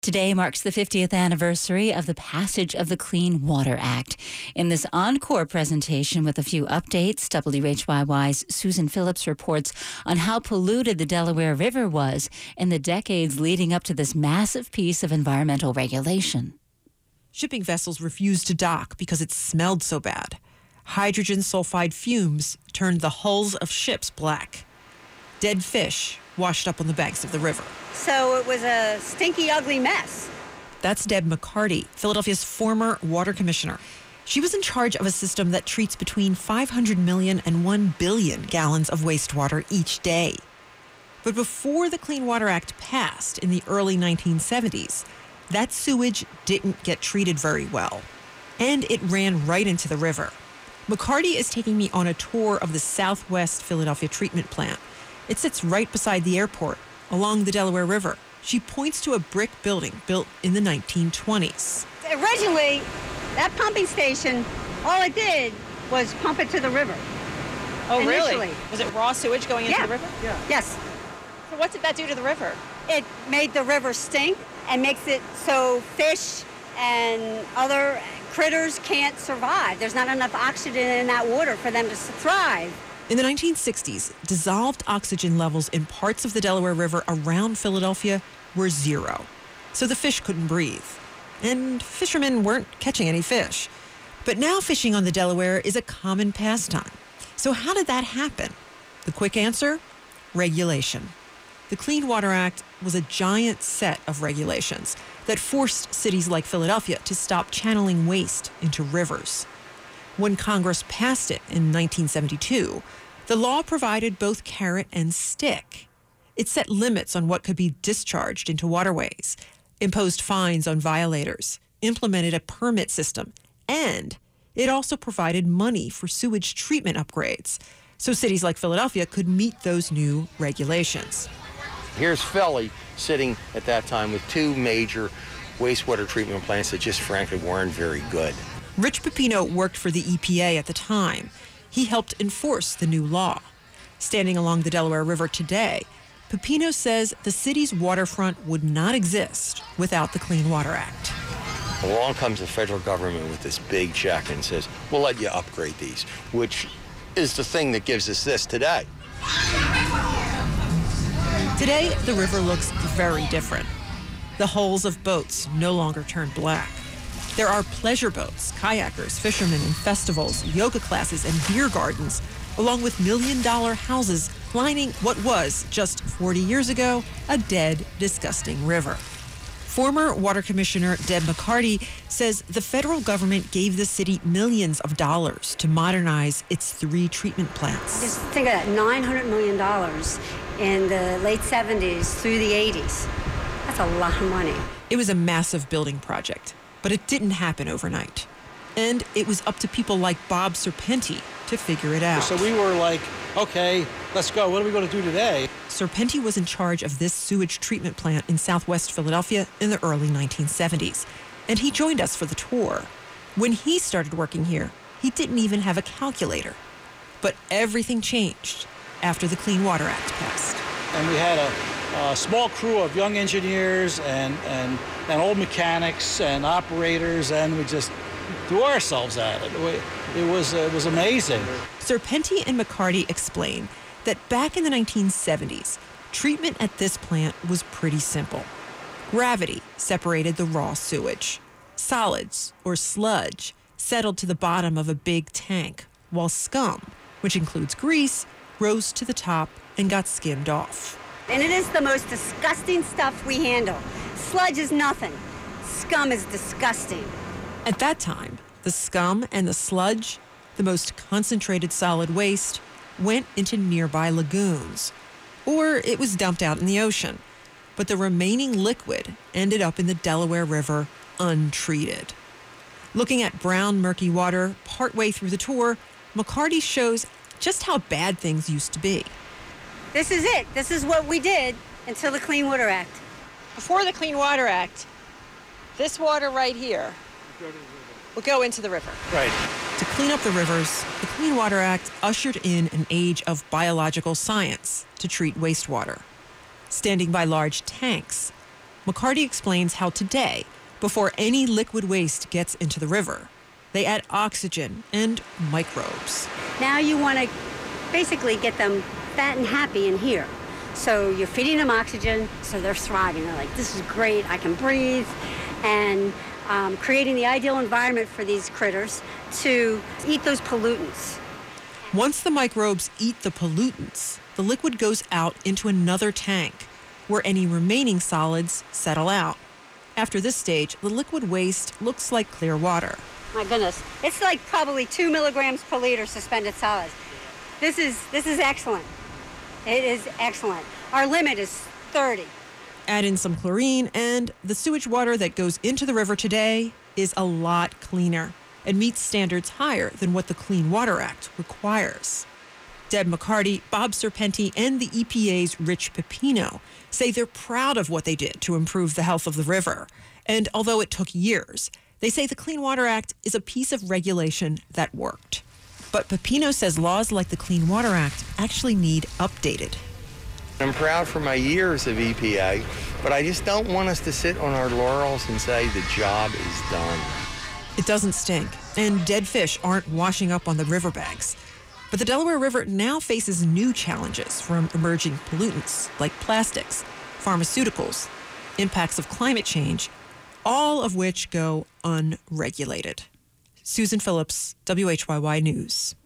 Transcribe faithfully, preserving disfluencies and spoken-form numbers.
Today marks the fiftieth anniversary of the passage of the Clean Water Act. In this encore presentation with a few updates, W H Y Y's Susan Phillips reports on how polluted the Delaware River was in the decades leading up to this massive piece of environmental regulation. Shipping vessels refused to dock because it smelled so bad. Hydrogen sulfide fumes turned the hulls of ships black. Dead fish washed up on the banks of the river. So it was a stinky, ugly mess. That's Deb McCarty, Philadelphia's former water commissioner. She was in charge of a system that treats between five hundred million and one billion gallons of wastewater each day. But before the Clean Water Act passed in the early nineteen seventies, that sewage didn't get treated very well, and it ran right into the river. McCarty is taking me on a tour of the Southwest Philadelphia treatment plant. It sits right beside the airport, along the Delaware River. She points to a brick building built in the nineteen twenties. Originally, that pumping station, all it did was pump it to the river. Oh, initially. Really? Was it raw sewage going into Yeah. the river? Yeah. Yes. So what did that do to the river? It made the river stink and makes it so fish and other critters can't survive. There's not enough oxygen in that water for them to thrive. In the nineteen sixties, dissolved oxygen levels in parts of the Delaware River around Philadelphia were zero. So the fish couldn't breathe. And fishermen weren't catching any fish. But now fishing on the Delaware is a common pastime. So how did that happen? The quick answer? Regulation. The Clean Water Act was a giant set of regulations that forced cities like Philadelphia to stop channeling waste into rivers. When Congress passed it in nineteen seventy-two, the law provided both carrot and stick. It set limits on what could be discharged into waterways, imposed fines on violators, implemented a permit system, and it also provided money for sewage treatment upgrades so cities like Philadelphia could meet those new regulations. Here's Philly sitting at that time with two major wastewater treatment plants that just frankly weren't very good. Rich Pepino worked for the E P A at the time. He helped enforce the new law. Standing along the Delaware River today, Pepino says the city's waterfront would not exist without the Clean Water Act. Along comes the federal government with this big check and says, we'll let you upgrade these, which is the thing that gives us this today. Today, the river looks very different. The hulls of boats no longer turn black. There are pleasure boats, kayakers, fishermen, and festivals, yoga classes, and beer gardens, along with million-dollar houses lining what was, just forty years ago, a dead, disgusting river. Former Water Commissioner Deb McCarty says the federal government gave the city millions of dollars to modernize its three treatment plants. Just think of that, nine hundred million dollars in the late seventies through the eighties. That's a lot of money. It was a massive building project, but it didn't happen overnight. And it was up to people like Bob Serpenti to figure it out. So we were like, okay, let's go. What are we going to do today? Serpenti was in charge of this sewage treatment plant in southwest Philadelphia in the early nineteen seventies. And he joined us for the tour. When he started working here, he didn't even have a calculator. But everything changed after the Clean Water Act passed. And we had a, a small crew of young engineers and, and, and old mechanics and operators, and we just threw ourselves at it. We, it was, uh, it was amazing. Serpenti and McCarty explain that back in the nineteen seventies, treatment at this plant was pretty simple. Gravity separated the raw sewage. Solids, or sludge, settled to the bottom of a big tank, while scum, which includes grease, rose to the top and got skimmed off. And it is the most disgusting stuff we handle. Sludge is nothing. Scum is disgusting. At that time, the scum and the sludge, the most concentrated solid waste, went into nearby lagoons, or it was dumped out in the ocean. But the remaining liquid ended up in the Delaware River untreated. Looking at brown, murky water partway through the tour, McCarty shows just how bad things used to be. This is it. This is what we did until the Clean Water Act. Before the Clean Water Act, this water right here will go into the river. Right. To clean up the rivers, the Clean Water Act ushered in an age of biological science to treat wastewater. Standing by large tanks, McCarty explains how today, before any liquid waste gets into the river, they add oxygen and microbes. Now you want to basically get them fat and happy in here. So you're feeding them oxygen, so they're thriving. They're like, this is great, I can breathe. And um, creating the ideal environment for these critters to eat those pollutants. Once the microbes eat the pollutants, the liquid goes out into another tank, where any remaining solids settle out. After this stage, the liquid waste looks like clear water. My goodness, it's like probably two milligrams per liter suspended solids. This is this is excellent. It is excellent. Our limit is thirty. Add in some chlorine, and the sewage water that goes into the river today is a lot cleaner and meets standards higher than what the Clean Water Act requires. Deb McCarty, Bob Serpenti, and the E P A's Rich Pepino say they're proud of what they did to improve the health of the river. And although it took years, they say the Clean Water Act is a piece of regulation that worked. But Pepino says laws like the Clean Water Act actually need updated. I'm proud for my years of E P A, but I just don't want us to sit on our laurels and say the job is done. It doesn't stink, and dead fish aren't washing up on the riverbanks. But the Delaware River now faces new challenges from emerging pollutants like plastics, pharmaceuticals, impacts of climate change, all of which go unregulated. Susan Phillips, W H Y Y News.